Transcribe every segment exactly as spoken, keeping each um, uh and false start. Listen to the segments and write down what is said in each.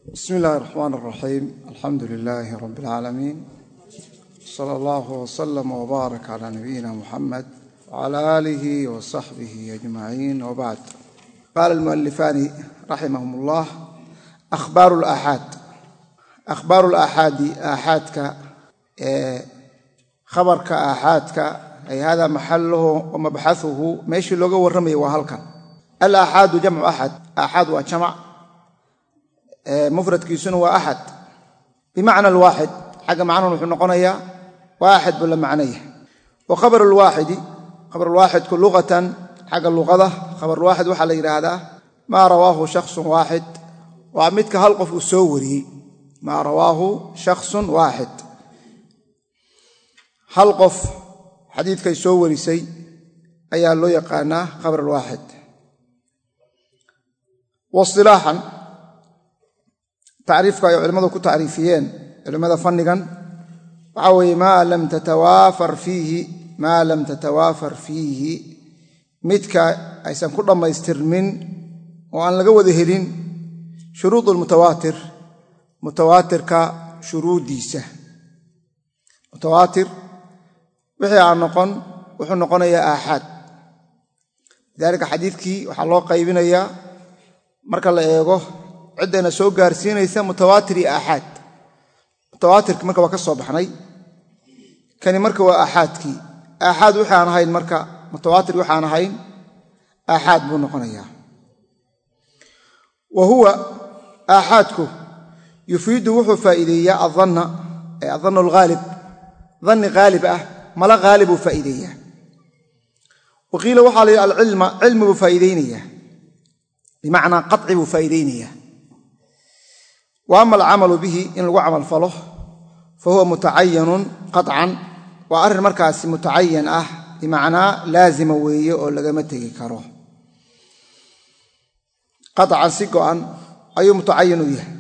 بسم الله الرحمن الرحيم الحمد لله رب العالمين صلى الله وسلم وبارك على نبينا محمد وعلى آله وصحبه أجمعين وبعد. قال المؤلفان رحمهم الله: أخبار الآحاد. أخبار الآحاد آحادك خبرك آحادك أي هذا محله ومبحثه ماشي لوجه والرمي وهلك. الآحاد جمع أحد، آحاد وجمع مفرد كيسون وأحد بمعنى الواحد، حاجة معنى نحن نقولها واحد ولا معنيه. وخبر الواحد خبر الواحد كل لغة حاجة اللغة خبر الواحد وحل إلى هذا ما رواه شخص واحد وعمدك هلقف أسوري ما رواه شخص واحد هلقف حديث كيسوري سي أي الله يقانا خبر الواحد. واصطلاحا تعريفك يا علماء كنت تعريفيين علماء فنيا وعوي ما لم تتوافر فيه ما لم تتوافر فيه متك أيسان كل ما يسترمن وأن لقوا ذهلين شروط المتواتر متواتر كشروط ديسة متواتر وحي عن نقن وحن نقن يا آحاد. ذلك حديثك وحلو قيبنا يا مرك الله يجوه عندنا سوق جارسين يسمى متواتر آحاد. متواتر مركب وكسر بحني كان مركب آحاد كي آحاد وحان هاي المركب متواتر وحان هاي آحاد بنقنيا. وهو آحادك يفيد وحو فائدية الظن الظن الغالب ظن غالب أه ملا غالب فائدية. وقيل وحال العلم علم بفائدينية بمعنى قطع بفائدينية. وأما العمل به إن لو عمل فله فهو متعين قطعا وأر مركز متعين أه بمعنى لازم ويه أو لجمته كروه قطعا سقعا أي متعين ويه.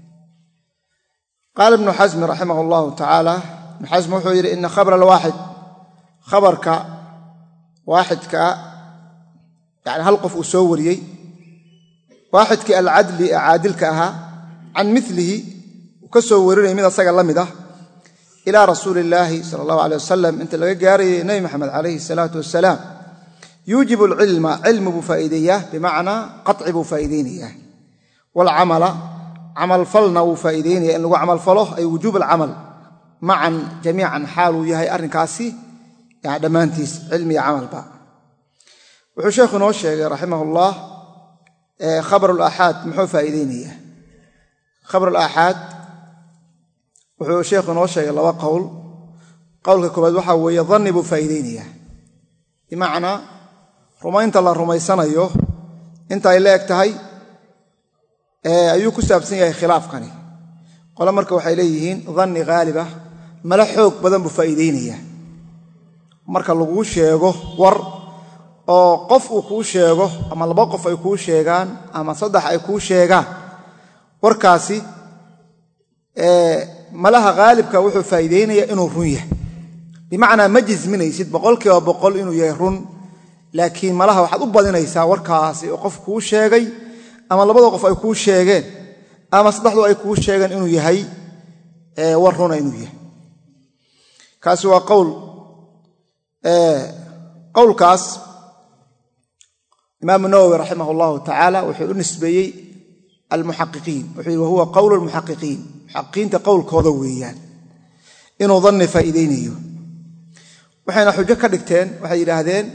قال ابن حزم رحمه الله تعالى ابن حزم وحير إن خبر الواحد خبرك واحد ك يعني هلقف أسوري واحد كالعدل عادلك أها عن مثله وكسورني من الصقر لمده إلى رسول الله صلى الله عليه وسلم أنت لقى جاري نبي محمد عليه الصلاة والسلام يوجب العلم علم بفائدية بمعنى قطع بفائدينية. والعمل عمل فلنا بفائدينية إن لو عمل فله أي وجوب العمل معا جميعا حاله يهي أرنكاسي يعني دمانتيس علمي عمل بقى. وشيخنا والشيخ رحمه الله خبر الآحاد محو فائدينية. خبر الآحاد وحو شيخنا والشيخ الله قول قولك كبد وحو يظن بفائدينية بمعنى رمينت الله رميسان أيوه انت إليك تهي أيوه كسابسين يهي خلاف قني قال مركا وحي إليهين ظني غالبة ملحوك بدن بفائدينية marka lagu sheego war oo qof uu ku sheego ama laba qof ay ku sheegaan ama saddex ay ku sheegaan warkaasi ee malaha qaalibka wuxuu faa'iideynaya inuu run yahay bimaana majis minaysid boqolkiiba boqol inuu yahay run laakiin malaha waxaad u badinaysaa warkaasi oo qof ku sheegay ama labada qof ay ku sheegeen ama saddexdu ay ku sheegeen inuu yahay ee war run inuu yahay. kaasi waa qowl قول كاس إمام النووي رحمه الله تعالى وحيد نسبي المحققين وهو قول المحققين محققين تقول كوذويان إنه ظن فائدينيه وحين حجة كدكتين وحي هذين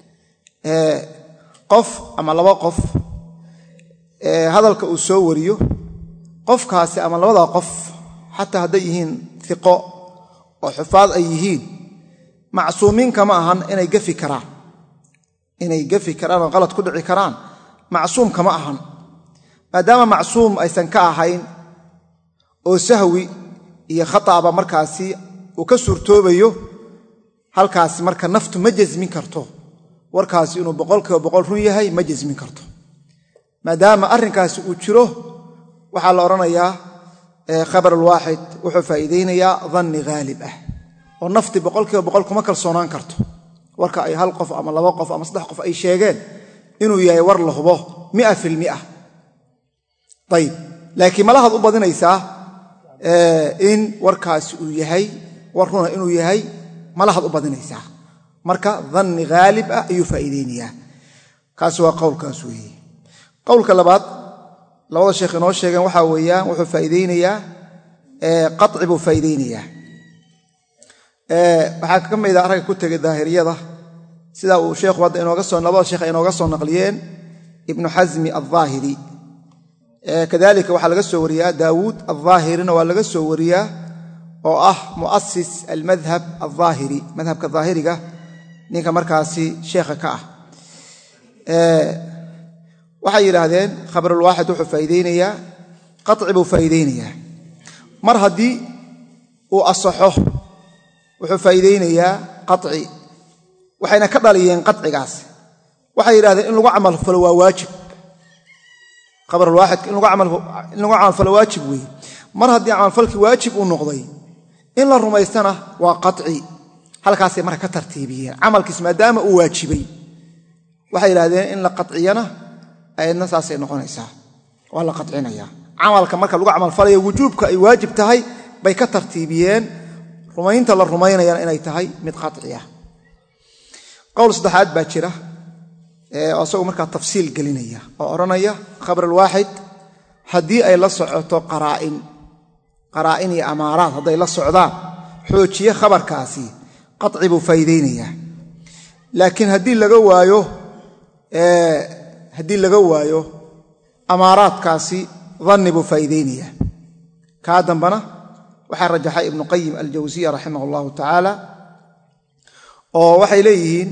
قف أما لو قف هذا الكأسوريو قف كاس أما لو قف حتى هديهن ثقاء وحفاظ أيهين معصومين كما أهن إنay gafi karaan inay gafi karaan oo qalad ku dhici karaan macsuum kama ahan maadaama macsuum aysan ka ahayn oo sahwi iyo khataaba markaasi uu ka suurtoobayo halkaas marka naftu ma jazmin karto warkaasi inuu boqolkiiba boqol run yahay ma jazmin karto maadaama arrinkaasi uu jiro waxa la oranayaa khabar alwaahid wuxuu faa'iideynayaa dhanni ghalib ah oo nafti boqolkiiba boqol kuma kalsoonaan karto warka ay hal qof ama laba qof ama saddex qof ay sheegeen inuu yahay war la hubo mia fil mia. طيب laakiin malahaad u badinaysaa in warkaasi uu yahay war runa inuu yahay malahaad u badinaysaa marka dhanni haalib ah ayuu faa'iideynayaa kaasi waa qowlkaas weeye qowlka labaad labada sheekh inoo sheegeen waxaa weeyaan wuxuu faa'iideynayaa qaطci buu faa'iideynayaa waxaa ka mid ah aragga ku tegay daahiriyada sida uu sheekhu hadda inooga soo labada sheekh inooga soo naqliyeen ibnu xasmi alظaahiri kadalika waxaa laga soo wariyaa daawuud alظaahirina waa laga soo wariyaa oo ah mu'asis almadhab alظaahiri madhabka daahiriga ninka markaasi sheekha ka ah waxay yidhaahdeen khabarulwaaxid wuxuu faa'iideynayaa qaطci buu faa'iideynayaa mar haddii uu asaxo wuxuu faa'iideynayaa qaطci waxayna ka dhaliyeen qaطcigaas waxay yidhahdeen in lagu camal falo waa waajib khabarulwaaxidka in lagu camal falo waajib weeye mar haddii camalfalkii waajib uu noqday in la rumaystana waa qaطci halkaasay marka ka tartiibiyeen camalkiis maadaama uu waajibay waxay yidhahdeen in la qaطciyana ayadna saasay noqonaysaa waa la qaطcinaya camalka marka lagu camalfalayo wujuubka ay waajib tahay bay ka tartiibiyeen rumaynta la rumaynayana inay tahay mid qaطci ah qowl saddexaad baa jira oo asagoo markaa tafsiil gelinaya oo odhanaya khabar alwaaxid haddii ay la socoto qaraa'in qaraa'in iyo amaaraad hadday la socdaan xoojiye khabarkaasi qaطci buu faa'iideynayaa laakiin haddii laga waayo haddii laga waayo amaaraadkaasi dhanni buu faa'iideynayaa kaa dambana waxaa rajaxay ibnu qayim aljawsiya raximah allahu tacaala oo waxay leeyihiin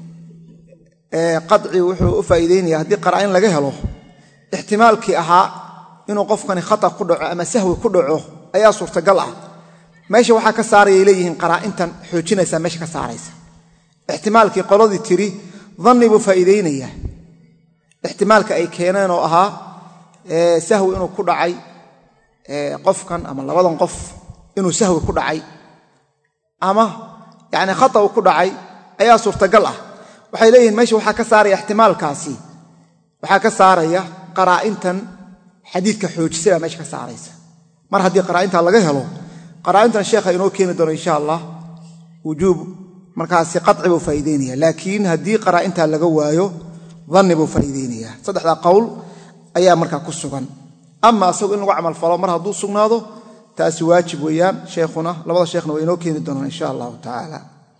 qaطci wuxuu u faa'iideynaya haddii qaraa'in laga helo ixtimaalkii ahaa inuu qofkani khata ku dhaco ama sahwi ku dhaco ayaa suurtagal ah meesha waxaa ka saarayay leeyihiin qaraa'intan xoojinaysaa meesha ka saaraysa ixtimaalkii qoladii tiri dhanni buu faa'iideynayaa ixtimaalka ay keeneen oo ahaa sahwi inuu ku dhacay qofkan ama labadan qof inuu sahwi ku dhacay ama yacni khata uu ku dhacay ayaa suurtagal ah waxay leeyihiin meesha waxaa ka saaraya ixtimaalkaasi waxaa ka saaraya qaraa'intan xadiidka xoojisay baa meesha ka saaraysa mar haddii qaraa'intaa laga helo qaraa'intan sheekha inoo keeni doono insha allah wujuub markaasi qaطci buu faa'iideynaya laakiin haddii qaraa'intaa laga waayo dhanni buu faa'iideynayaa saddexdaa qowl ayaa markaa ku sugan ama asagu in lagu camalfalo mar hadduu sugnaado taasi waajib weeyaan sheekhuna labada sheekhna waa inoo keeni doonaan insha allahu tacaala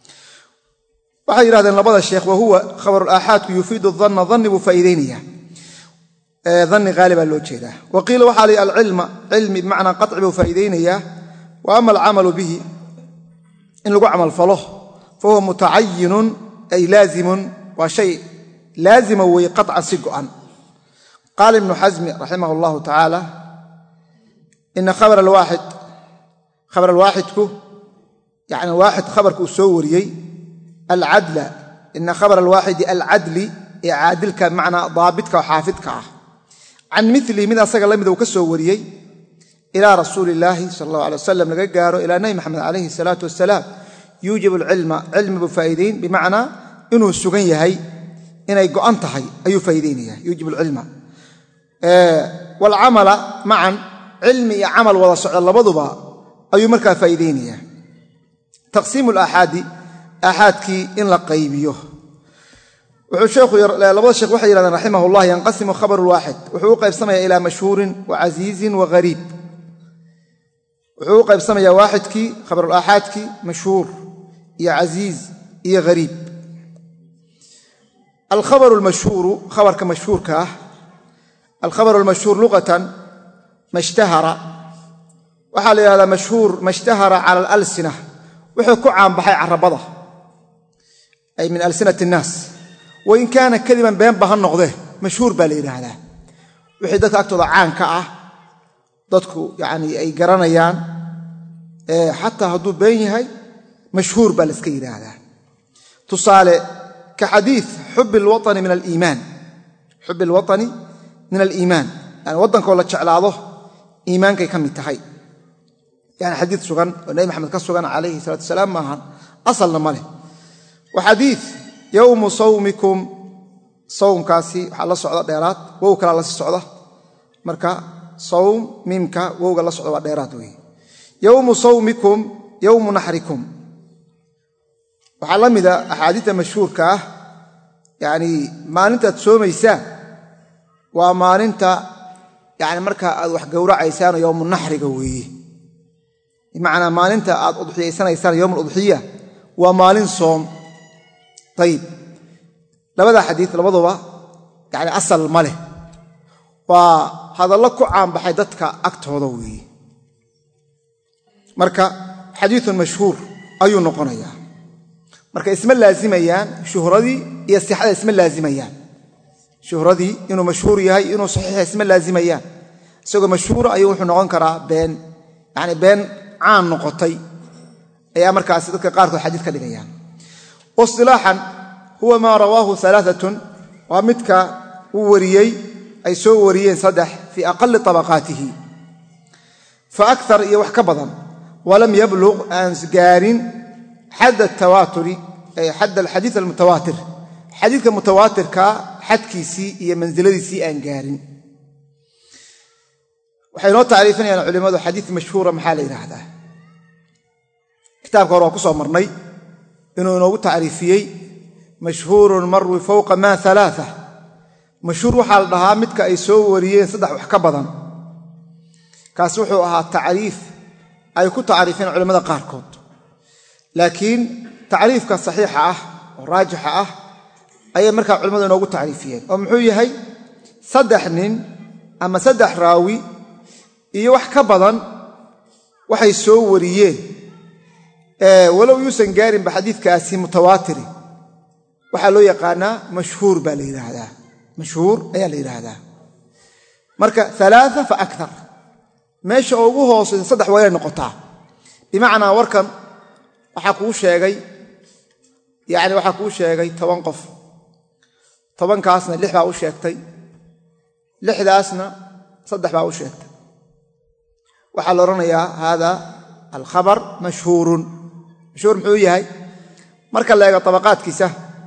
waxay yidhahdeen labada sheekh wahuwa khabarulaaxaadku yufiidu dhanna dhanni buu faa'iideynayaa dhanni haalibaa loo jeedaa wa qiila waxaa la yidhi alcilma cilmi bimacnaa qaطci buu faa'iideynayaa wa ama alcamalu bihi in lagu camalfalo fahuwa mutacayinun ay laazimun waa shay laazima weeye qaطcan si go'an qaala ibnu xasmi raximah allahu tacaala ina khabar alwaaxid khabar alwaaxidku yani waaxid khabarka uu soo wariyey alcadla ina khabar alwaaxidi alcadli ee caadilka bimacnaa daabitka oo xaafidka ah can milihi mid asaga la mida uu ka soo wariyey ilaa rasuuli illaahi sala allahu alay wasalam laga gaaro ilaa nebi maxamed calayhi salaatu wasalaam yuujibu alcilma cilmi buu faa'iideyn bimacnaa inuu sugan yahay inay go'an tahay ayuu faa'iideynaya yuujibu alcilma waalcamala macan cilmi iyo camal wada socda labaduba ayuu markaa faa'iideynaya taqsiimu alaaxaadi aaxaadkii in la qaybiyo wuxuu sheekhu labada sheekh waxay yidhahdeen raximah ullah yanqasimu khabaru lwaaxid wuxuu u qaybsamayaa ilaa mashhuurin wa casiizin wa ghariib wuxuu u qaybsamayaa waaxidkii khabarulaaxaadkii mashhuur iyo casiiz iyo ghariib alkhabaru almashhuuru khabarka mashhuurka ah alkhabaru almashhuur luqatan mashtahara waxaa la yidhahdaa mashhuur mashtahara cala alalsina wuxuu ku caanbaxay carabada ay min alsinati innaas wain kaana kadiban beenba ha noqdee mashhuur baa la yidhaahdaa wixii dadka agtooda caan ka ah dadku yacnii ay garanayaan xataa hadduu been yahay mashhuur baa la iska yidhaahdaa tusaale ka xadiid xubbi alwatani min aliimaan xubbi alwatani min aliimaan yani waddankoo la jeclaado iimaankay ka mid tahay yani xadiid sugan oo nebi maxamed ka sugan calayhi salaatu wasalaam maahan asalna ma leh wa xadiid yowmu sawmikum sawmkaasi waxaa la socda dheeraad wow kalaa la sii socda marka sawm miimka wowga la socdo waa dheeraad weeye yowmu sawmikum yowmu naxrikum waxaa la mida axaadiista mashhuurka ah yacni maalintaad soomaysaan waa maalinta yani markaa aad wax gowracaysaan yowmu naxriga weeye bimacnaa maalinta aad udxiyaysanaysaan yowm aludxiya waa maalin soom ayib labada xadiid labaduba yani asal ma leh waa hadallo ku caanbaxay dadka agtooda weeye marka xadiiun mashhuur ayuu noqonayaa marka isma laazimayaan shuhradii iyo sixada isma laazimayaan shuhradii inuu mashhuur yahay inuu saxiixa isma laazimayaan isagoo mashhuura ayuu wuxuu noqon karaa been yani been caan noqotay ayaa markaasi dadka qaarkood xadiid ka dhigayaan wasilaaxan huwa maa rawaahu alaaatun waa midka uu wariyey ay soo wariyeen saddex fii aqali tabaqaatihi fa akar iyo wax ka badan walam yabluq aan gaarin xadd tawaaturi xadd alxadiid almutawaatir xadiidka mutawaatirka xadkiisii iyo mansiladiisii aan gaarin waxay noo tacriifinayaan culimmadu xadiid mashhuura maxaa la yidhaahdaa kitaabka hore waa ku soo marnay inuu inoogu tacriifiyey mashhuurun marwi fowqa maa alaaa mashhuur waxaa la dhahaa midka ay soo wariyeen saddex wax ka badan kaas wuxuu ahaa tacriif ay ku tacriifeen culimmada qaarkood laakiin tacriifka saxiixa ah oo raajixa ah ayay markaa culimmadu inoogu tacriifiyeen oo muxuu yahay saddex nin ama saddex raawi iyo wax ka badan waxay soo wariyeen walow yuusan gaarinba xadiidkaasi mutawaatiri waxaa loo yaqaanaa mashhuur baa la yidhaahdaa mashhuur ayaa la yidhaahdaa marka alaaa fa akar meesha oo ugu hoosaysa saddex waa inay noqotaa bimacnaa warkan waxaa kuu sheegay yani waxaa kuu sheegay toban qof tobankaasna lix baa u sheegtay lixdaasna saddex baa u sheegtay waxaa la odhanayaa haada alkhabar mashhuurun mashhuur muxuu yahay marka la eego tabaqaadkiisa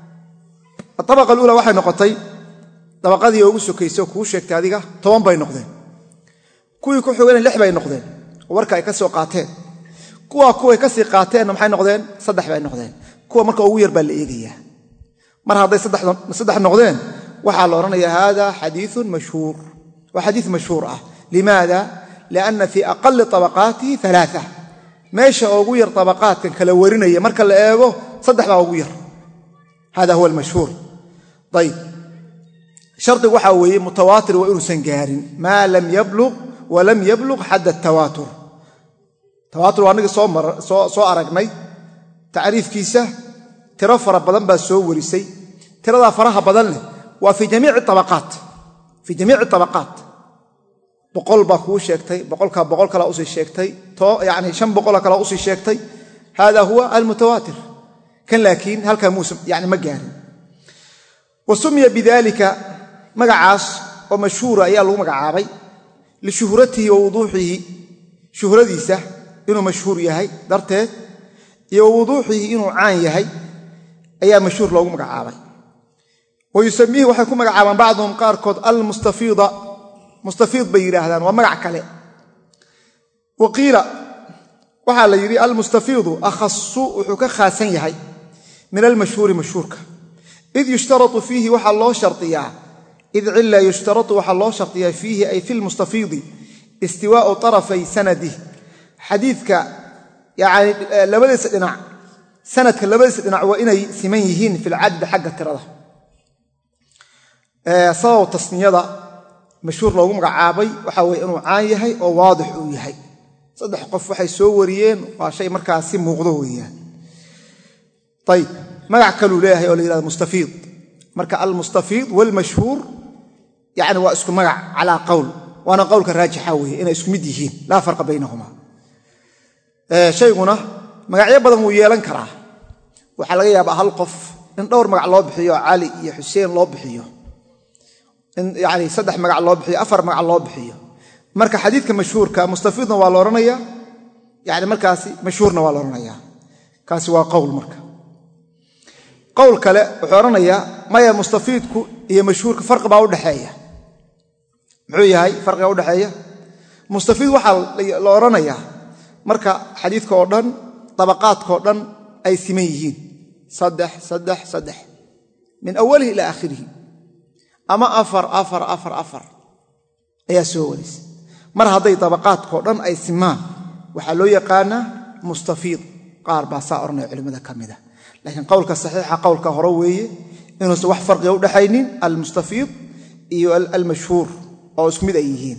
abaqa aluula waxay noqotay dabaqadii ugu sokayso kuu sheegtay adiga toban bay noqdeen kuwii ku xogana lix bay noqdeen oo warka ay ka soo qaateen kuwa kuway ka sii qaateenna maxay noqdeen saddex bay noqdeen kuwa marka ugu yar baa la eegayaa mar hadday saddex noqdeen waxaa la odhanayaa haada xadiiun mashhuur waa xadiid mashhuur ah limaada lianna fii aqali tabaqaatihi alaaa meesha ugu yar tabaqaadkan kala warinaya marka la eego saddex baa ugu yar hada huwa almashhuur ayb shardigu waxaa weeye mutawaatir waa inuusan gaarin maa lam yabluq walam yabluq xadd atawaatur tawaatur waa anagii soo aragnay tacriifkiisa tiro fara badan baa soo warisay tiradaa faraha badan leh waa fii jamiici abaqaat fii jamiici tabaqaat boqol baa kuu sheegtay boqolkaa boqol kalaa usii sheegtay yani shan boqola kalaa usii sheegtay hada huwa almutawaatir kan laakiin halkaa muuse yani ma gaarin wa sumiya bidalika magacaas oo mashhuura ayaa lagu magacaabay lishuhratihi wa wuduuxihi shuhradiisa inuu mashhuur yahay darteed iyo wa wuduuxihi inuu caan yahay ayaa mashhuur loogu magacaabay wa yusamiihi waxay ku magacaabaan bacduhum qaarkood almustafiida mustafiid bay yidhaahdaan waa magac kale wa qiila waxaa la yidhi almustafiidu akhasu wuxuu ka khaasan yahay min almashhuuri mashhuurka id yushtarau fiihi waxaa loo shariyaa id cila yushtarau waxaa loo shardiyaa fiihi ay fi lmustafiidi istiwaau arafay sanadih xadiidka yani labadiisa dhinac sanadka labadiisa dhinac waa inay siman yihiin fi lcaddi xagga tirada sabab tasniyada mashhuur loogu magacaabay waxaa weye inuu caan yahay oo waadix uu yahay saddex qof waxay soo wariyeen waa shay markaasi muuqdo weeyaan ayb magac kaluu leeyahay oo la yihahdo mustafiid marka almustafiid walmashhuur yani waa isku magac calaa qowl waana qowlka raajixa weeye inay isku mid yihiin laa farqa baynahuma shayguna magacyo badan wuu yeelan karaa waxaa laga yaabaa hal qof in dhowr magac loo bixiyo cali iyo xuseen loo bixiyo in yani saddex magac loo bixiyo afar magac loo bixiyo marka xadiidka mashhuurka mustafiidna waa la odhanaya yani markaasi mashhuurna waa la odhanaya kaasi waa qowl marka qowl kale wuxuu odhanayaa maya mustafiidku iyo mashhuurka farqi baa udhexeeya muxuu yahay farqiga udhexeeya mustafiid waxaa la oranayaa marka xadiidka oo dhan tabaqaadka oo dhan ay siman yihiin saddex saddex saddex min awwalihi ila aakhirihi ama afar afar afar afar ayaa soo warisa mar hadday tabaqaadka oo dhan ay simaan waxaa loo yaqaanaa mustafiid qaar baa saa oranaya culimada kamida laakiin qowlka saxiixa qowlka hore weeye inuusan wax farqiga u dhaxaynin almustafiid iyo almashhuur oo isku mid ay yihiin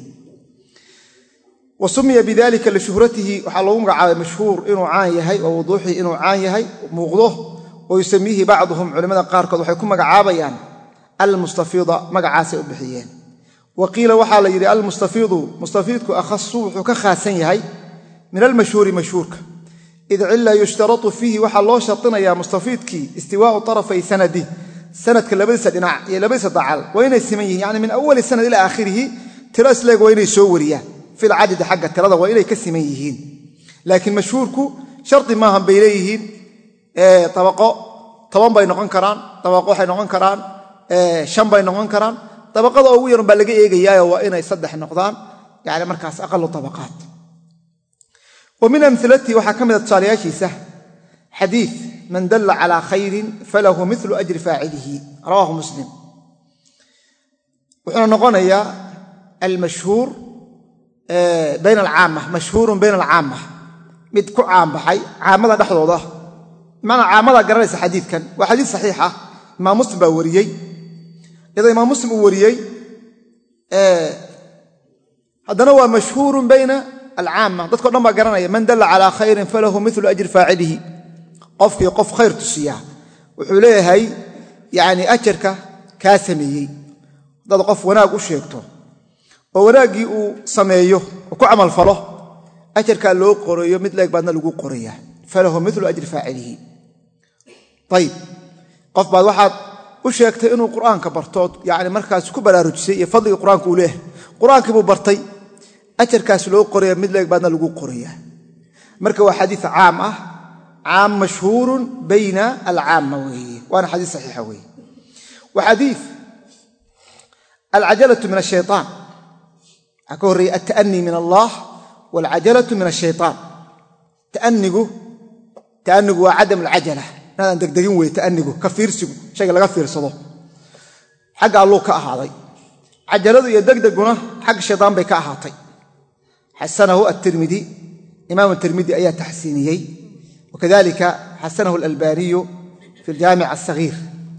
وسمي بذلك لشهرته وحلو مغعى مشهور إنه عان يهي ووضوحه إنه عان يهي مغضوه ويسميه بعضهم علماء قاركض وحيكون مغعى بيان المستفيضة مغعى سيبحيين وقيل وحال يري المستفيض مستفيضك أخصه وكخاسن يهي من المشهور مشهورك إذ علا يشترط فيه وحال الله شرطنا يا مستفيضك استواء طرفي سنده سند كلبس دنع يلبس ضعل وين يسميه يعني من أول السنة إلى آخره تراس لك وين يسوريه في العدد حق الترضى وإليه كسميهين لكن مشهوركو شرط ما هم بإليهين اه طبقاء طبان بين قنكران طبقاء حين قنكران اه شم بين قنكران طبقاء أوير بلغي إيجايا وإنا يصدح النقدان يعني مركز أقل طبقات ومن أمثلته وحكمت الصالياشي سهل حديث من دل على خير فله مثل أجر فاعله رواه مسلم وحنا نقول يا المشهور بين العامة مشهور بين العامة مد كو عام بحي عامة دحدوده معنى عامة قررس حديث كان وحديث صحيحة ما مسلم وريي إذا ما مسلم وريي هذا هو مشهور بين العامة تذكر لما قررنا من دل على خير فله مثل أجر فاعله قف يقف خير تسيا وحوليه هي يعني أجرك كاسمي هذا قف وناق وشيكته ووراقي وسميه وكو عمل فله أجر كان له قرية مثل يقبلنا له قرية فله مثل أجر فاعله طيب قف بعد واحد وشيكت إنه قرآن كبرتوت يعني مركز كبلا رجسي يفضل القرآن كوله قرآن كبو برطي أجر كاس له قرية مثل يقبلنا له قرية مركز حديث عامة عام مشهور بين العامة وهي وأنا حديث صحيح وهي وحديث العجلة من الشيطان أكوري التأني من الله والعجلة من الشيطان تأنقه تأنقه وعدم العجلة هذا عندك دقين ويتأنقه كفير سيقه شيء لا كفير صدو حق الله كأهاضي عجلته يدقدقنا حق الشيطان بكأهاطي حسنه الترمذي إمام الترمذي أي تحسينيي وكذلك حسنه الألباني في الجامع الصغير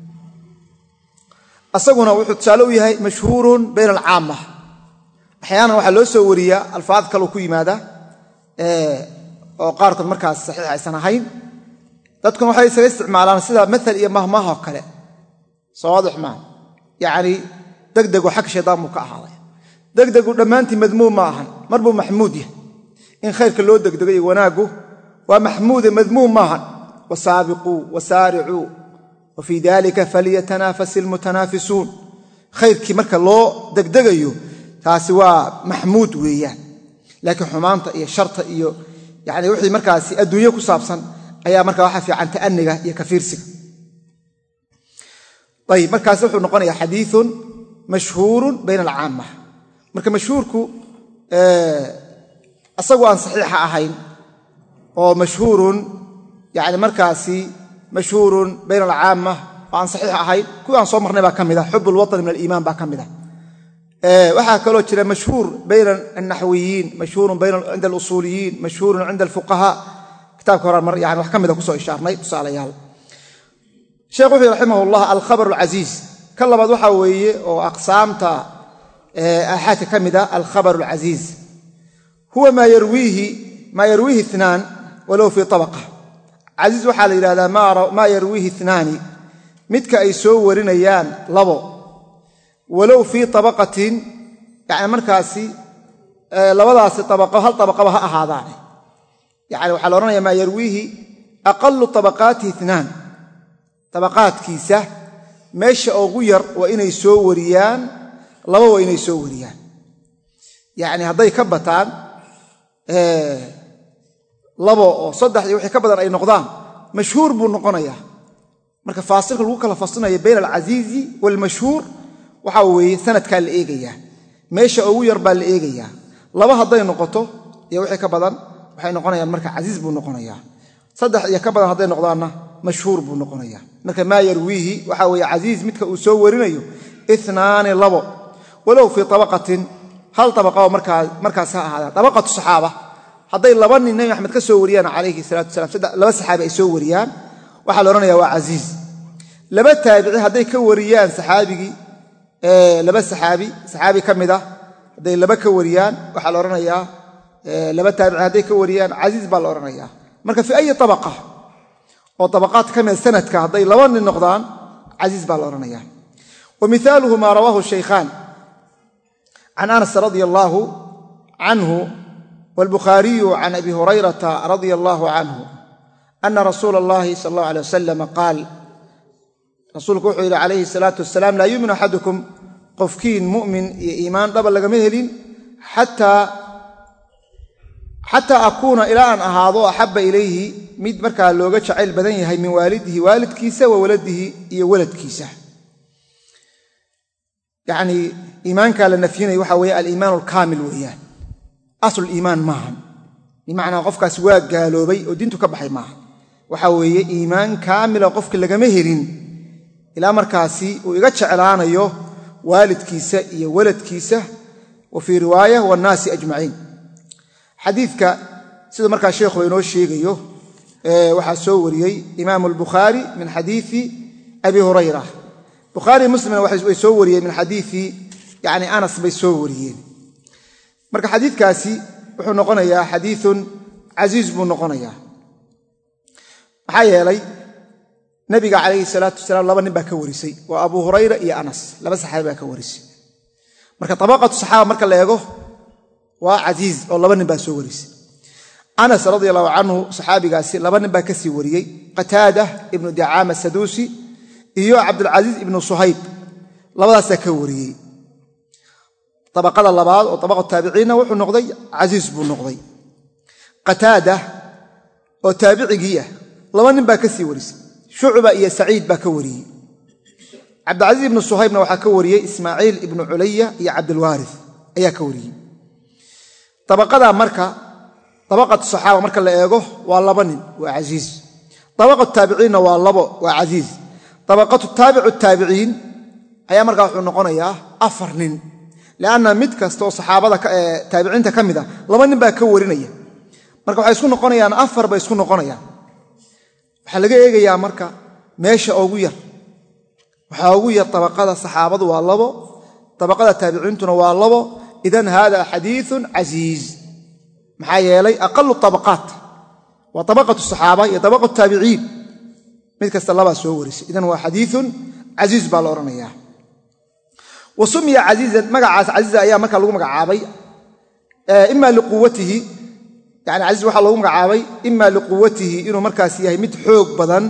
أصغنا وحد سالوه مشهور بين العامة أحيانا waxa loo soo wariyaa alfaad kale ku yimaada ee oo qaarkood markaas saxiix aysan ahayn dadku waxay isaga isticmaalaan sida مثل iyo mahmaha kale sawaadix ma yaani degdego xaq sheedaan mu ka ahaaday degdego dhamaantii madmuum ma ahan marbu mahmuud yahay in khayrka loo degdego iyo wanaagu waa mahmuud madmuum ma ahan wasaabiqu wasaari'u وفي ذلك فليتنافس المتنافسون خيركي marka loo degdegayo taasi waa mahmuud weeyaan laakiin xumaanta iyo sharta iyo yaani wixii markaasi adduunyo ku saabsan ayaa marka waxa fiican taaniga iyo kafiirsiga طيب markaas wuxuu noqonayaa xadiithun mashhuurun bayna al-aamah marka mashhuurku ee asagoo aan saxiixa ahayn oo mashhuurun yaani markaasi مشهور بين العامة وعن صحيح أهين كل عن صومرنا بكمدة حب الوطن من الإيمان بكمدة أه وحكى له كذا مشهور بين النحويين مشهور بين عند الأصوليين مشهور عند الفقهاء كتاب قرآن يعني وحكمدة كسو إشار ما يقص عليه شيخ رحمه الله الخبر العزيز كلا بعض وحوي وأقسام تا أحد كمدة الخبر العزيز هو ما يرويه ما يرويه اثنان ولو في طبقة عزيز وحال إلى هذا ما ما يرويه اثنان متك أي سو ورنيان لبو ولو في طبقة يعني مركاسي لبضاس طبقة هل طبقة هذا يعني وحال ورنا ما يرويه أقل طبقات اثنان طبقات كيسة ماشي أو غير وإن يسو وريان لبو وإن يسو وريان يعني هذا كبتان آه labo saddex iyo wixii ka badan ay noqdaan mashhuur buu noqonayaa marka faasilka lagu kala fasinayo bayna al-aziz wal mashhuur waxa weeye sanadka la eegaya meesha ugu yar baa la eegaya laba hadday noqoto iyo wixii ka badan waxay noqonayaan marka casiiz buu noqonayaa saddex iyo ka badan hadday noqdaanna mashhuur buu noqonayaa marka maa yarwiihi waxa weeye casiiz midka uu soo warinayo ithnaani labo walow fii tabaqatin hal tabaqa oo markaa markaas ha ahaadaan tabaqatu saxaaba hadday laba nin nabi maxamed ka soo wariyaan calayhi salaatu wasalaam saddex laba saxaabi ay soo wariyaan waxaa la odhanayaa waa casiiz laba taabici hadday ka wariyaan saxaabigii laba saxaabi saxaabi ka mid ah hadday laba ka wariyaan waxaa la odhanayaa laba taabici hadday ka wariyaan casiiz baa la odhanayaa marka fi ayi tabaqa oo tabaqaad ka mid sanadka hadday laba nin noqdaan casiiz baa la odhanayaa wa mithaaluhu maa rawaahu shaykhaan can anas radia allaahu canhu waalbukhaariyu can abi hurayrata radia allaahu canhu ana rasuula allahi sala allahu alay wasalam qaal rasuulku wuxuu yidhi calayhi salaatu wasalaam laa yuuminu axadukum qofkiin mu'min iyo iimaan dhaba lagama helin xataa akuuna ilaa aan ahaado axabba ilayhi mid markaa looga jacayl badan yahay min waalidihi waalidkiisa wa waladihi iyo waladkiisa yacnii iimaankaa la nafyinaya waxaa weeye aliimaanu alkaamil weeyaan asluliimaan maahan bimacnaa qofkaasi waa gaaloobay oo diintu ka baxay maaha waxaa weeye iimaan kaamila qofki lagama helin ilaa markaasi uu iga jeclaanayo waalidkiisa iyo waladkiisa wa fii riwaaya waannaasi ajmaciin xadiidka sida markaa sheekhu inoo sheegayo waxaa soo wariyey imaamu albukhaari min xadiii abi hurayra bukhaari muslimna way soo wariyeen min xadiii yani anas bay soo wariyeen marka xadiidkaasi wuxuu noqonayaa xadiiun casiiz buu noqonayaa maxaa yeelay nabiga calayhi salaatu wasalaam laba nin baa ka warisay waa abu hurayra iyo anas laba saxaabi baa ka warisay marka tabaqatu saxaaba marka la eego waa casiiz oo laba nin baa soo warisay anas radia allahu canhu saxaabigaasi laba nin baa ka sii wariyey qataada ibnu dicaama saduusi iyo cabdulcasiiz ibnu suhayb labadaasaa ka wariyey tabaqada labaad oo tabaqatu taabiciinna wuxuu noqday casiiz buu noqday qataada oo taabicigii ah laba nin baa ka sii warisay shucba iyo saciid baa ka wariyey cabdilcasiiz ibnu suhaybna waxaa ka wariyey ismaaciil ibnu culaya iyo cabdilwaarif ayaa ka wariyey tabaqadaa marka tabaqatu saxaaba marka la eego waa laba nin waa casiiz tabaqatu taabiciinna waa labo waa casiiz tabaqatu taabicu taabiciin ayaa markaa wuxuu noqonayaa afar nin lianna mid kasta oo saxaabada taabiciinta ka mid a laba nin baa ka warinaya marka waxay isku noqonayaan afar bay isku noqonayaan waxaa laga eegayaa marka meesha ugu yar waxaa ugu yar tabaqada saxaabadu waa labo tabaqada taabiciintuna waa labo idan hada xadiiun casiiz maxaa yeelay aqalu tabaqaat waa tabaqatu saxaaba iyo tabaqatu taabiciin mid kasta labaa soo warisay idan waa xadiiun casiiz baa la odhanayaa wa sumiya casiizan magacaas casiiza ayaa markaa lagu magacaabay ima liquwatihi yani casiiz waxaa loogu magacaabay ima liquwatihi inuu markaas yahay mid xoog badan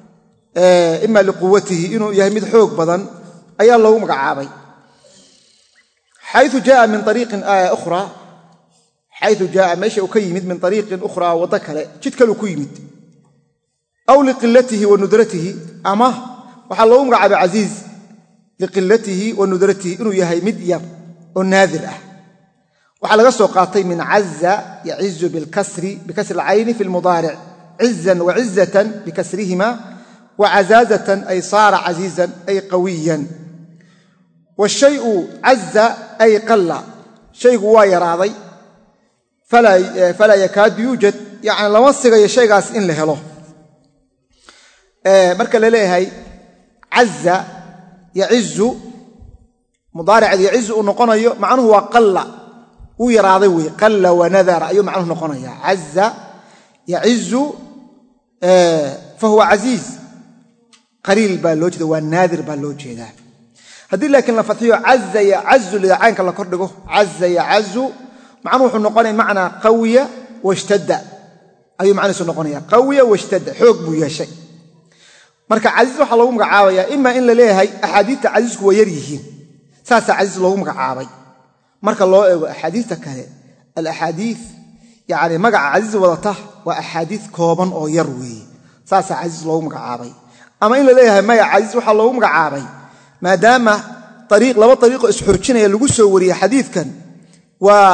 ima liquwatihi inuu yahay mid xoog badan ayaa loogu magacaabay xayu jaaa min ariiqin ukhra xayu jaaa meesha uu ka yimid min ariiqin ukhraa waddo kale jid kaleu ku yimid aw liqilatihi wa nudratihi ama waxaa loogu magacaabay casiiz liqilatihi wa nudratihi inuu yahay mid yar oo naadir ah waxaa laga soo qaatay min caza yacizu bikasri alcayni fi lmudaaric cizan wa cizatan bikasrihima wa cazaazatan ay saara casiizan ay qawiyan washayu caza ay qalla shaygu waa yaraaday falaa yakaadu yuujad yani lama sigayo shaygaas in la helo marka la leeyahay caza yacizu mudaaricda yacizu uu noqonayo macnuhu waa qalla wuu yaraaday wey qalla wanadara ayuu macnuhu noqonaya caza yacizu fahuwa casiiz qaliil baa loo jeeda waa naadir baa loo jeedaa haddii laakiin la fadxiyo caza yacazu lidacaynka la kordhigo caza yacazu macnuhu wuxuu noqonaya macnaa qawiya washtadda ayuu macnihiisu noqonaya qawiya washtadda xoog buu yeeshay marka casiiz waxaa loogu magacaabayaa ima in la leeyahay axaadiista casiisku waa yar yihiin saasaa casiiz loogu magacaabay marka loo eego axaadiista kale alaxaadii yani magaca casiiz wadata waa axaadiis kooban oo yar weeye saasaa casiiz loogu magacaabay ama in la leeyahay maya casiiz waxaa loogu magacaabay maadaama laba ariiqoo isxurjinaya lagu soo wariyey xadiidkan waa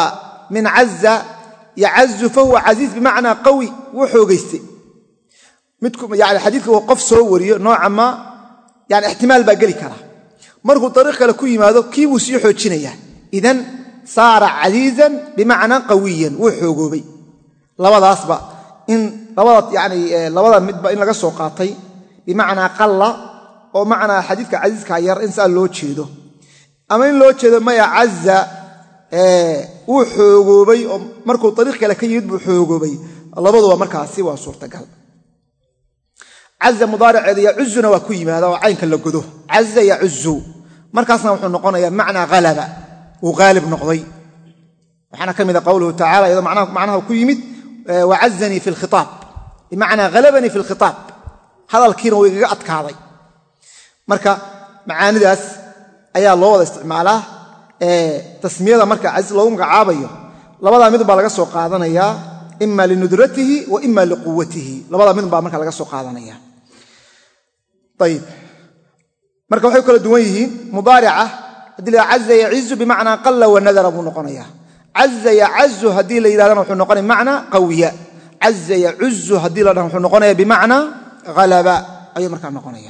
min cazza yacazu fahuwa casiiz bimacnaa qawi wuu xoogaystay midku yani xadiidka uu qof soo wariyo nooca ma yani ixtimaal baa geli kara markuu dariiq kale ku yimaado kii buu sii xoojinayaa idan saara casiizan bimacnaa qawiyan wuu xoogoobay labadaasba in labada yani labada midba in laga soo qaatay bimacnaa qalla oo macnaa xadiidka casiiska yar in saa loo jeedo ama in loo jeedo maya cazza wuu xoogoobay oo markuu dariiq kale ka yimid buu xoogoobay labaduba markaasi waa suurtagal cazza mudaariceeda yacuzuna waa ku yimaada oo caynka la godo cazza yacuzu markaasna wuxuu noqonayaa macnaa halaba uu haalib noqday waxaana ka mida qowluhu tacala iyadoo macnaha ku yimid wacazanii fi lkhitaab bimacnaa halabanii fi lkhitaab hadalkiina wuu igaga adkaaday marka macaanidaas ayaa loo wada isticmaalaa tasmiyada marka casiiz loogu magacaabayo labadaa midun baa laga soo qaadanayaa ima linudratihi wa ima liquwatihi labadaa midun baa marka laga soo qaadanaya ayib marka waxay kala duwan yihiin mudaarica haddii la caza yacizu bimacnaa qalla wanadara buu noqonaya caza yacazu haddii la yidhahdana wuxuu noqonaya bimacnaa qawiya caza yacuzu haddii la dhaha wuxuu noqonaya bimacnaa halaba ayuu markaa noqonaya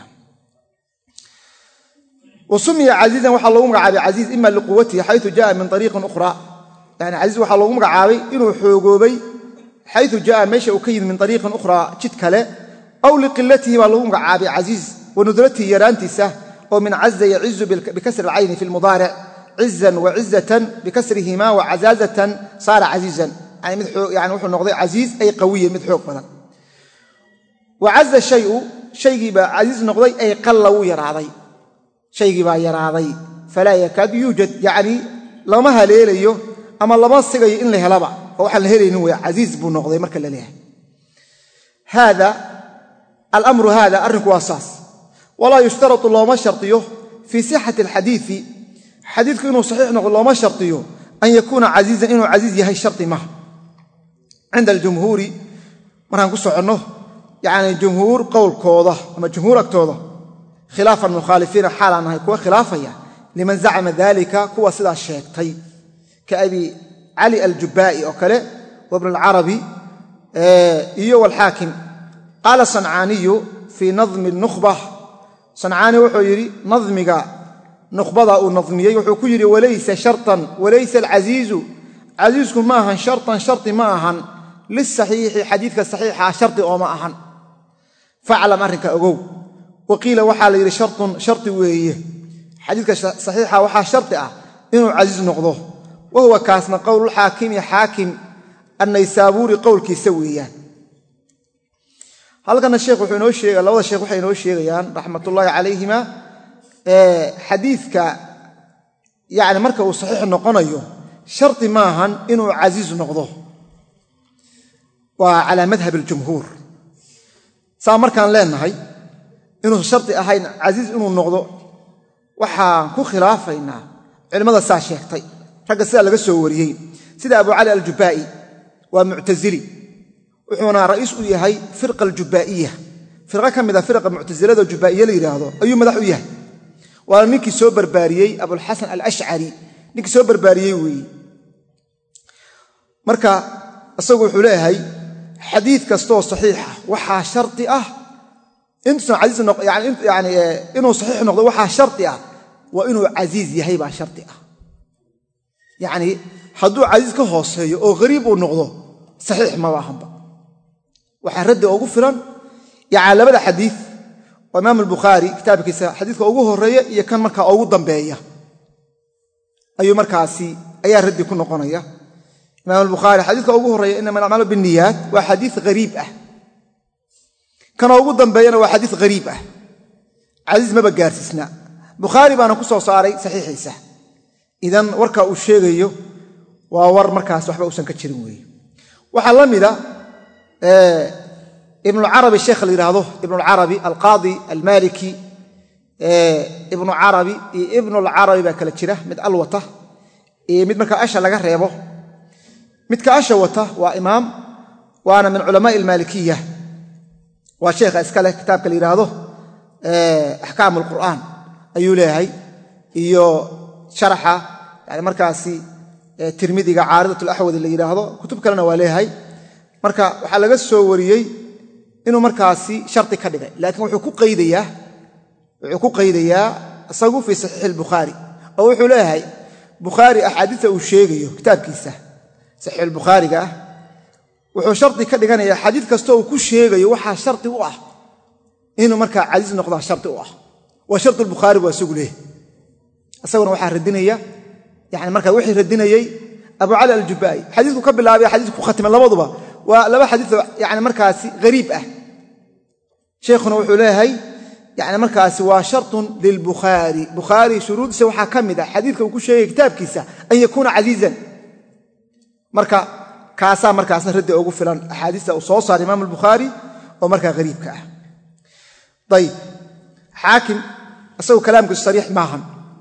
wasumiya casiizan waxaa loogu magacaabay casiiz ima liquwatihi xayu jaa min ariiqin ukhra yani casiiz waxaa loogu magacaabay inuu xoogoobay xayu jaa meesha uu ka yimid min ariiqin ukhraa jid kale aw liqilatihi baa loogu magacaabay casiiz wa nudratihi yaraantiisa oo min caza yacizu bikasri alcayni fi lmudaaric cizan wa cizatan bikasrihima wa cazaazatan saara casiizan yani wuxuu noqday casiiz ay qawiyan mid xoog badan wa caza shayu shaygii baa casiiz noqday ay qalla wuu yaraaday shaygii baa yaraaday falaa yakaadu yuujad yacni lama haleelayo ama lama sigayo in la helaba oo waxaan la helaynin wey casiiz buu noqday marka la leeyahay haada alamru haada arrinku waa saas walaa yushtaratu looma shardiyo fii sixati alxadiidi xadiidku inuu saxiix noqdo looma shardiyo an yakuuna casiizan inuu casiiz yahay shardi maha cinda aljumhuuri markaan ku soconno yacni jumhuur qowlkooda ama jumhuur agtooda khilaafan mukhaalifiina xaalaan nahay kuwa khilaafaya liman zacama dalika kuwa sidaa sheegtay ka abi cali aljubaa'i oo kale wabn alcarabi iyo walxaakim qaala sancaaniyu fii nadmi nukhba sancaani wuxuu yidhi nadmiga nukhbada uu nadmiyey wuxuu ku yidhi walaysa shartan walaysa alcasiizu casiisku ma ahan shartan shardi ma ahan lisaxiixi xadiidka saxiixa shardi ooma ahan faclam arrinka ogow waqiila waxaa la yidhi shartun shardi weeye xadiidka saxiixa waxaa shardi ah inuu casiiz noqdo wa huwa kaasna qowlulxaakimi xaakim annaysaabuuri qowlkiisa weeyaan halkana sheekh wuxuu inoo sheega labada sheekh waxay inoo sheegayaan raxmatullaahi calayhima xadiidka yani marka uu saxiix noqonayo shardi maahan inuu casiiz noqdo waa calaa madhab aljumhuur saa markaan leenahay inuu shardi ahayn casiiz inuu noqdo waxaan ku khilaafaynaa culimmada saa sheegtay ragga sidaa laga soo wariyey sida abu cali aljubaa'i waa muctasili wuxuuna ra'iis u yahay firqa aljubaa'iya firqa ka mida firqa muctasilada jubaa'iya la yidhaahdo ayuu madax u yahay waana ninkii soo barbaariyey abulxasan alashcari ninkii soo barbaariyey weeye marka isagu wuxuu leeyahay xadiid kastooo saxiixa waxaa shardi ah inuu saxiix noqdo waxaa shardi ah waa inuu casiiz yahay baa shardi ah yacni hadduu casiiz ka hooseeyo oo hariib uu noqdo saxiix maba ahanba waxaa raddi ugu filan yani labada xadiid oo imaam albukhaari kitaabkiisa xadiidka ugu horeeya iyo kan markaa ugu dambeeya ayuu markaasi ayaa raddi ku noqonaya imaam albukhaari xadiidka ugu horeeya inama alacmaalu binniyaat waa xadiid hariib ah kana ugu dambeeyana waa xadiid hariib ah casiiz maba gaarsiisna bukhaari baana ku soo saaray saxiixiisa idan warka uu sheegayo waa war markaas waxba uusan ka jirin weeye waxaa la mida ibnucarabi sheekha la yidhaahdo ibnucarabi alqaadi almaliki ibnu carabi iyo ibnulcarabi baa kala jira mid al wata iyo mid markaa asha laga reebo midka asha wata waa imaam waana min culamaai almaalikiya waa sheekha iska leh kitaabka la yidhaahdo axkaam alqur'aan ayuu leeyahay iyo sharaxa yani markaasi tirmidiga caaridatul ahwadi la yiraahdo kutub kalena waa leeyahay marka waxa laga soo wariyay inuu markaasi sharti ka dhigay laakiin wuxuu ku qeydayaa wuxuu ku qeydayaa asagu fi sahih al-bukhari oo wuxuu leeyahay bukhari ahaditha uu sheegayo kitaabkiisa sahih al-bukhari ga wuxuu sharti ka dhiganayaa xadiis kasto uu ku sheegayo waxa sharti u ah inuu marka aziz noqdo sharti u ah wa shartu al-bukhari waa sugu leeyahay asaguna waxa radinaya يعني marka wixii radinayay Abu Ali al-Jubai xadiisku ka bilaabay xadiisku khatimay labaduba waa laba xadiis yani markaasi qariib ah sheekhuna wuxuu leeyahay yani markaasi waa shartun lil Bukhari Bukhari shuruudisa waxa kamid ah xadiiska uu ku sheegay kitaabkiisa an yakuna azizan marka kaasa markaasna radi ugu filan ahadiista uu soo saaray Imam al-Bukhari oo marka qariibka ah طيب حاكم asoo kalaamku sariix maahan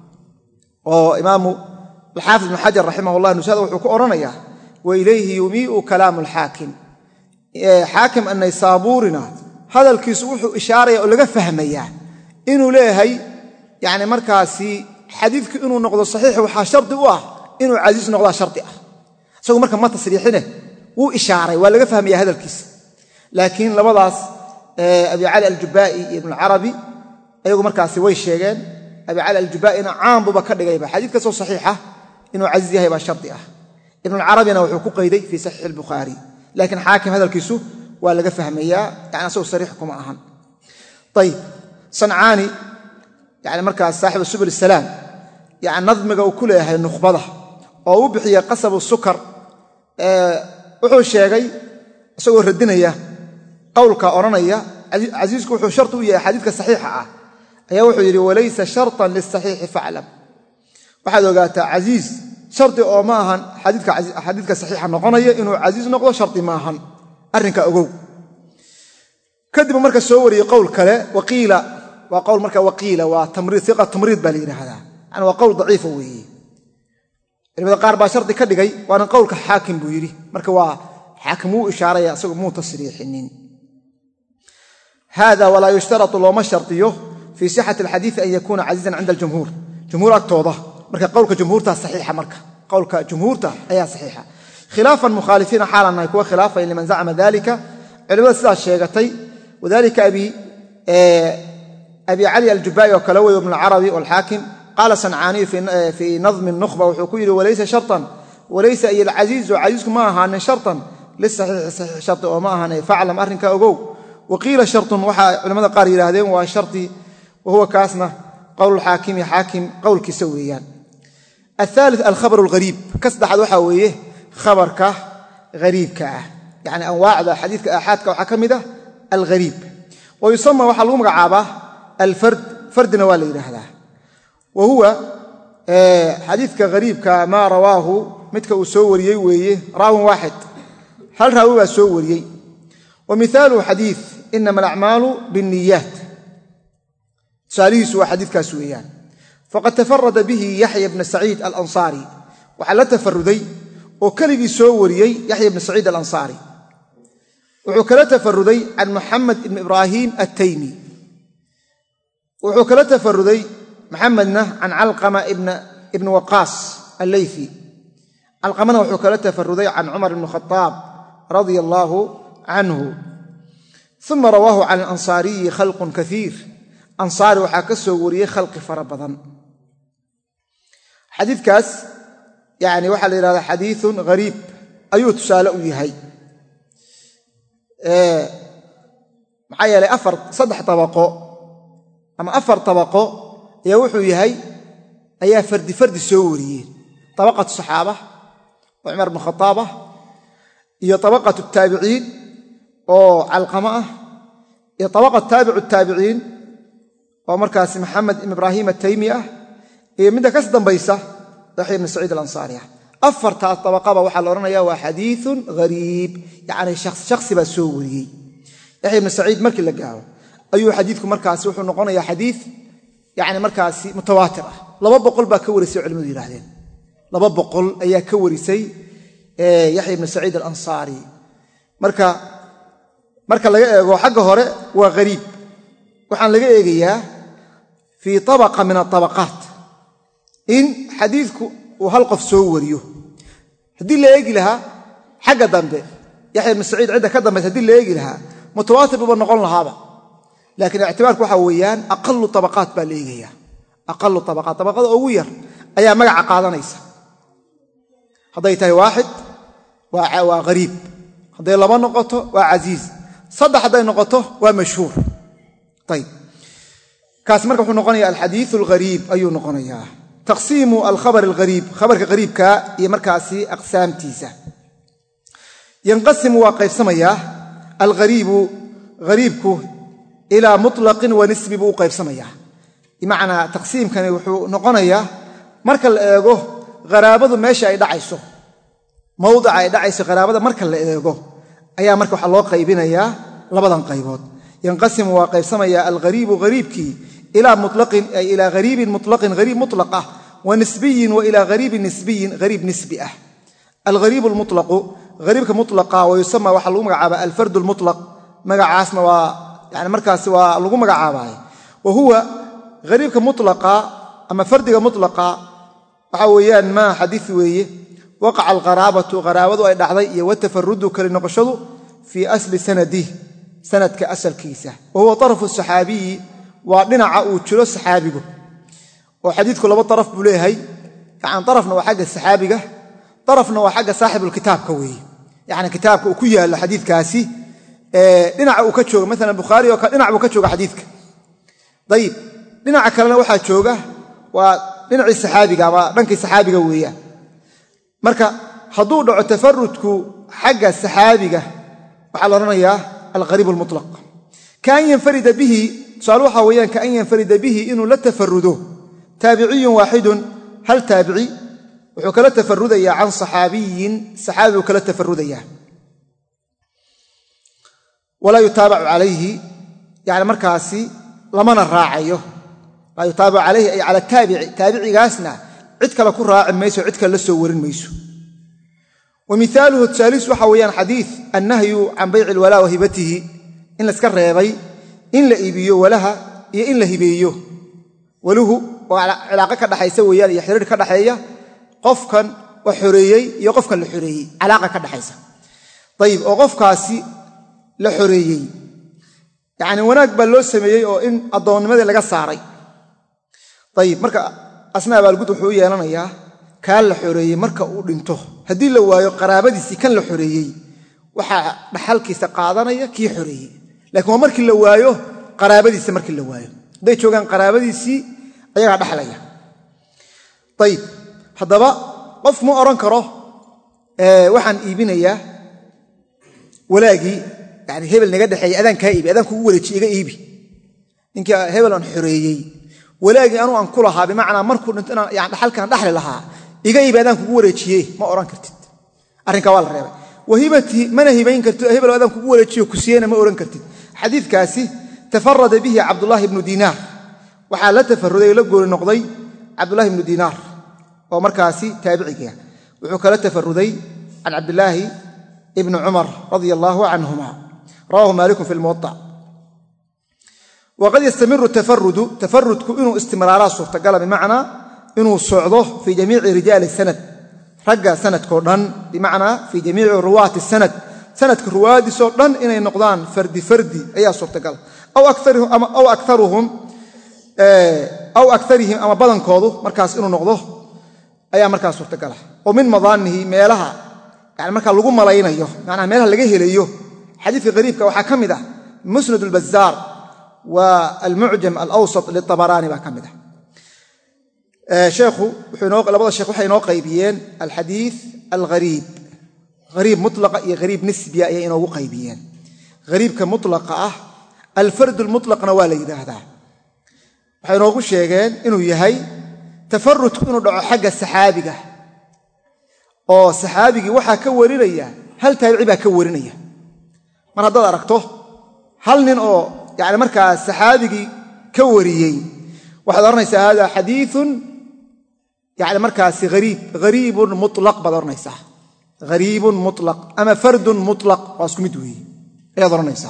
oo imaamu الحافظ بن حجر رحمه الله نشهد وحو كورنيا وإليه يميء كلام الحاكم حاكم أن يصابورنا هذا الكيس وحو إشارة أو لغا فهميا إنه ليهي يعني مركاسي حديثك إنه نقض الصحيح وحا شرط واه إنه عزيز نقض شرط اه سوى مركا ما تصريحنا وإشارة ولغا فهميا هذا الكيس لكن لبضاس أبي علي الجبائي ابن العربي أيضا مركاسي ويشيغان أبي علي الجبائي عام ببكر لغايبا حديث كسو صحيحة إنه عزيز يهي شرطي اه ابن العربي أنا وحقوق قيدي في صحيح البخاري لكن حاكم هذا الكيسو ولا فهم إياه يعني أسوي صريحكم أهم طيب صنعاني يعني مركز صاحب السبل السلام يعني نظم وكلها النخبضة أو بحي قصب السكر أه وحو الشيغي أسوي ردنا إياه قولك أورنا إياه عزيزك وحو شرطه إياه حديثك صحيحة أيها وحو يري وليس شرطا للصحيح فعلم waxaad ogaataa aziz sharti oo ma ahan xadiidka xadiidka saxiix noqonaya inuu aziz noqdo sharti ma ahan arrinka ogow kadib marka soo wariyay qowl kale waqiila wa qowl marka waqiila wa tamrid thiqa tamrid bal yiraahdaa ana wa qowl dhaif weeye ilaa qaar ba sharti ka dhigay waana qowlka xaakim buu yiri marka waa xaakimu ishaaraya asagu muu tasriixinin hada wala yushtaratu lama shartiyo fi sihhat alhadith an yakuna azizan 'inda al-jumhur jumhur agtooda marka qowlka jumhuurta saxiixa marka qowlka jumhuurta ayaa saxiixa khilaafan mukhalifina xaalan ay kuwa khilaafay liman za'ama dalika culimada sidaas sheegatay wadalika abi abi ali al-jubai wa kalawi ibn al-arabi wal hakim qala sanani fi fi nazm an-nukhba wa huwa yiri walaysa shartan walaysa ay al-aziz wa azizku ma ahan shartan lisahih sahih shart wa ma ahan fa'lam arrinka ogow وقيل شرط waxa culimada qaar yiraahdeen waa sharti wa huwa kaasna قول الحاكم حاكم قول كسويان الثالث الخبر الغريب كصدحد waxa weeye khabarka غريبka يعني انواع حديث احادك waxa kamida الغريب ويسمى waxa lagu magacaabaa الفرد فردنا waa la yiraahdaa وهو حديثك غريبka ما رواه midka uu soo wariyay weeye raawi واحد hal raawi waa soo wariyay ومثال حديث انما الاعمال بالنيات ساليس وحديث كاسويان فقد تفرد به يحيى بن سعيد الأنصاري وحل تفردي وكلبي سوريي يحيى بن سعيد الأنصاري وحكل تفردي عن محمد بن إبراهيم التيمي وحكل تفردي محمد عن علقمة ابن ابن وقاص الليثي علقمة وحكل تفردي عن عمر بن الخطاب رضي الله عنه ثم رواه عن الأنصاري خلق كثير أنصاري waxaa ka soo wariyay khalqi fara badan xadiidkaas yaani waxa la yiraahdaa xadiithun gariib ayuu tusaale u yahay ee maxay yeelay afar saddex tabaqo ama afar tabaqo ayaa wuxuu yahay ayaa fardi fardi soo wariyay tabaqatu saxaaba oo Umar ibn Khattab iyo tabaqatu taabiciin oo Alqama iyo tabaqatu taabi'u taabiciin oo markaas Muhammad ibn Ibrahim at-Taymi ah ee mid ka dambaysa Yahya ibn Sa'id al-Ansari afarta tabaqaba waxa la oranayaa waa xadiithun gariib yaani shakhs shakhsi ba soo wariyay Yahya ibn Sa'id markii la gaaro ayuu xadiidku markaas wuxuu noqonayaa xadiith yaani markaas mutawaatir ah laba boqol ba ka warisay culimadu yiraahdeen laba boqol ayaa ka warisay ee Yahya ibn Sa'id al-Ansari marka marka laga eego xagga hore waa gariib waxaan laga eegayaa في طبقة من الطبقات إن حديثك وهل قف سو وريو haddii la eegi lahaa xagga dambe yaxya ibnu saciid cidda ka dambaysa haddii la eegi lahaa mutawaatir buuba noqon lahaaba laakiin ictibaarku waxaa weeyaan aqalu tabaqaat baa la eegayaa aqalu tabaqaat tabaqada ugu yar ayaa magaca qaadanaysa hadday tahay waaxid waa qariib hadday laba noqoto waa casiiz saddex hadday noqoto waa mashhuur ayb kaas marka wuxuu noqonayaa alxadiiu alghariib ayuu noqonayaa taqsiimu alkhabar alghariib khabarka qariibka iyo markaasi aqsaamtiisa yanqasimu waa qaybsamayaa alghariibu hariibku ilaa mutlaqin wa nisbi buu u qaybsamayaa bimacnaa taqsiimkani wuxuu noqonayaa marka la eego qaraabadu meesha ay dhacayso mawdica ay dhacayso qaraabada marka la eego ayaa marka waxaa loo qaybinayaa labadan qaybood yanqasimu waa qaybsamayaa alghariibu hariibkii ilaa mutlaqin ay ilaa hariibin mutlaqin hariib mutlaq ah wa nisbiyin wa ilaa hariibin nisbiyin hariib nisbi ah alghariibu almutlaqu hariibka mutlaqa wa yusama waxaa lagu magacaabaa alfardu almutlaq magacaasna waa yani markaasi waa lagu magacaabay wa huwa hariibka mutlaqa ama fardiga mutlaqa waxa weeyaan maa xadiis weeye waqaca alqaraabatu qaraabadu ay dhacday iyo watafarudu kali noqoshadu fii asli sanadih sanadka asalkiisa wa huwa arafu saxaabiyi waa dhinaca uu jiro saxaabigu oo xadiidku laba araf buu leeyahay yani arafna waa xagga saxaabiga arafna waa xagga saaxibulkitaabka weeye yani kitaabka uu ku yaallo xadiidkaasi dhinaca uu ka jooga maalan bukhaari oo kale dhinac buu ka jooga xadiidka ayib dhinaca kalena waxaa jooga waa dhinacii saxaabiga ama dhankii saxaabiga weeyaan marka hadduu dhaco tafarudku xagga saxaabiga waxaa la odhanayaa alghariib almutlaq kaan yanfarida bihi tusaale waxaa weeyaan kaan yanfarida bihi inuu la tafarudo taabiciyun waaxidun hal taabici wuxuu kala tafarudayaa can saxaabiyin saxaabi buu kala tafarudayaa walaa yutaabacu calayhi yani markaasi lamana raacayo laa yutaabacu calayhi ay cala taabici taabicigaasna cid kale ku raaci mayso cid kale la soo warin mayso wa mihaaluhu tusaaliis waxaa weeyaan xadiid annahyu can bayci ilwalaa wa hibatihi in layska reebay in la iibiyo walaha iyo in la hibeeyo waluhu oo cilaaqo ka dhaxaysa weeyaan iyo xiriir ka dhaxeeya qofkan oo xoreeyey iyo qofkan la xoreeyey calaaqa ka dhaxaysa ayib oo qofkaasi la xoreeyey yacni wanaag baa loo sameeyey oo in addoonnimadii laga saaray ayib marka asna abaalgud wuxuu u yeelanayaa kaa la xoreeyey marka uu dhinto haddii la waayo qaraabadiisii kan la xoreeyey waxaa dhaxalkiisa qaadanaya kii xoreeyey lakiin waa markii la waayo qaraabadiisa markii la waayo hadday joogaan qaraabadiisii ayagaa dhaxlaya ayib haddaba qof ma odhan karo waxaan iibinayaa walaagii yani hebel naga dhexeeyey adaan kaa iibi adaan kugu wareejiye iga iibi ninkii hebel aan xoreeyey walaagii anuu aan ku lahaa bimacnaa markuu dhinto inaan yani dhaxalkaan dhaxli lahaa iga iibi adaan kugu wareejiye ma odhan kartid arrinkaa waa la reebay wahibatii mana hibayn kartid hebel adaan kugu wareejiyo ku siiyena ma odhan kartid xadiidkaasi tafarada bihi cabdullaahi ibnu diinaar waxaa la tafaruday la gooni noqday cabdullahi ibnu diinaar oo markaasi taabiciga wuxuu kala tafaruday can cabdillaahi ibni cumar radia allaahu canhuma rawahu maalikun fi lmuwaطa waqad yastamiru tafarudu tafarudku inuu istimraaraa suurtagala bimacnaa inuu socdo fii jamiici rijaali sanad ragga sanadkao dhan bimacnaa fii jamiici ruwaati sanad sanadka ruwaadiisoo dhan inay noqdaan fardi fardi ayaa suurtagala aw akarihim ama badankoodu markaas inuu noqdo ayaa markaas suurtagala oo min madaanihi meelaha yani markaa lagu malaynayo manaa meelaha laga helayo xadiidka qariibka waxaa ka mid ah musnad albazaar wa almucjam alawsat litabaraani baa ka mid ah sheekhu labada sheekh waxay inoo qaybiyeen alxadiid alghariib hariib mutlaqa iyo hariib nisbiya ayay inoogu qaybiyeen hariibka mutlaqa ah alfardu lmutlaqna waa la yidhaahdaa waxay inoogu sheegeen inuu yahay tafarudku inuu dhaco xagga saxaabiga oo saxaabigii waxaa ka warinaya hal taabici baa ka warinaya mar haddaad aragto hal nin oo yani markaa saxaabigii ka wariyey waxaad odhanaysaa hada xadiiun yani markaasi ariib hariibun mulaq baad odhanaysaa hariibun mulaq ama fardun mulaq waa isku mid weeye ayaad odhanaysaa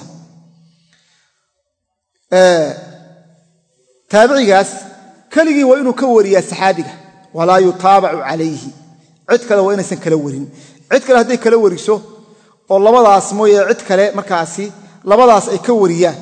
taabicigaas keligii waa inuu ka wariyaa saxaabiga walaa yutaabacu calayhi cid kale waa inaysan kala warin cid kale hadday kala wariso oo labadaas mooye cid kale markaasi labadaas ay ka wariyaan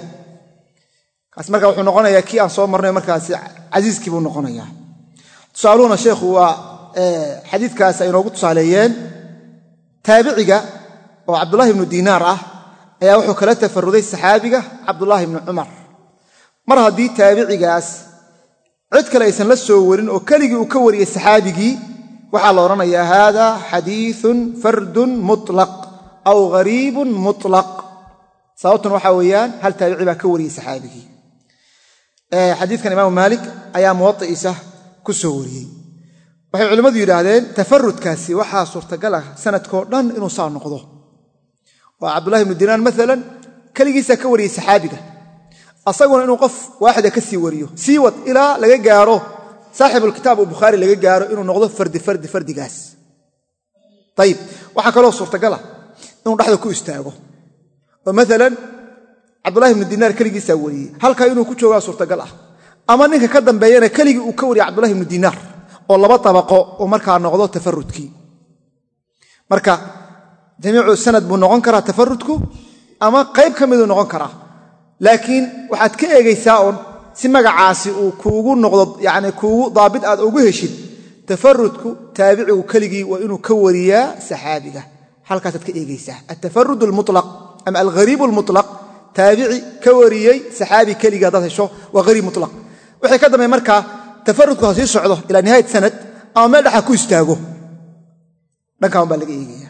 kaas marka wuxuu noqonayaa kii aan soo marnay markaasi casiiskii buu noqonayaa tusaaluhuna sheekhu waa xadiidkaas ay noogu tusaaleeyeen taabiciga oo cabdullaahi ibnu diinaar ah ayaa wuxuu kala tafaruday saxaabiga cabdullaahi ibnu cumar mar haddii taabicigaas cid kale aysan la soo warin oo keligii uu ka wariyey saxaabigii waxaa la odhanayaa haada xadiiun fardun mutlaq aw gariibun mutlaq sababtun waxaa weeyaan hal taabici baa ka wariyey saxaabigii xadiidkan imaamu maalik ayaa muwadi'iisa ku soo wariyey waxay culimmadu yidhaahdeen tafarudkaasi waxaa suurtagal ah sanadkoo dhan inuu saa noqdo oo cabdullahi ibnu diinaar maalan keligiisaa ka wariyey saxaabiga asaguna inuu qof waaxida ka sii wariyo sii wad ilaa laga gaaro saaxibulkitaab uu bukhaari laga gaaro inuu noqdo fardi fardi fardigaas ayib waxaa kaloo suurtagala inuu dhexda ku istaago oo maalan cabdullahi ibnu diinaar keligiisaa wariyey halkaa inuu ku joogaa suurtagal ah ama ninka ka dambeeyana keligii uu ka wariyey cabdullahi ibnu diinaar oo laba tabaqo uu markaa noqdo tafarudkii marka jamiicu sanad buu noqon karaa tafarudku ama qayb ka miduu noqon karaa laakiin waxaad ka eegaysaa oon si magacaasi uu kuugu noqdo yani kuugu daabit aad ugu heshid tafarudku taabicigu keligii waa inuu ka wariyaa saxaabiga halkaasaad ka eegaysaa atafarud almutlaq ama alghariib almutlaq taabici ka wariyey saxaabi keligii haddaad hesho waa hariib mutlaq wixii ka dambeey markaa tafarudku ha sii socdo ilaa nihaayat sanad ama meel dhaxa ku istaago dhankaan baa laga eegaya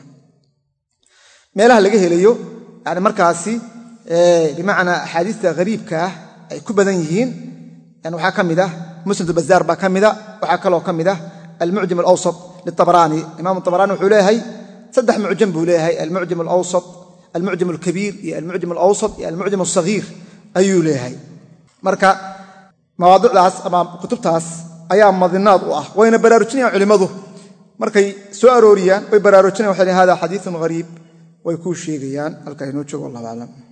meelaha laga helayo yani markaasi bimacnaa axaadiista hariibka ah ay ku badan yihiin waxaa ka mid ah musnad bazaar baa ka mida waxaa kaloo ka mid ah almucjam alawsat litabaraani imaamu tabaraani wuxuu leeyahay saddex mucjam buu leeyahay almucjam alawsat almucjam alkabiir iyo almucjam alawsat iyo almucjam alsagiir ayuu leeyahay marka mawaadicdaas ama kutubtaas ayaa madinaad u ah wayna baraarujinayaan culimmadu markay soo arooriyaan way baraarujinayan waxay hada xadiiun hariib way kuu sheegayaan halkaa inoo joogo wallahu aclam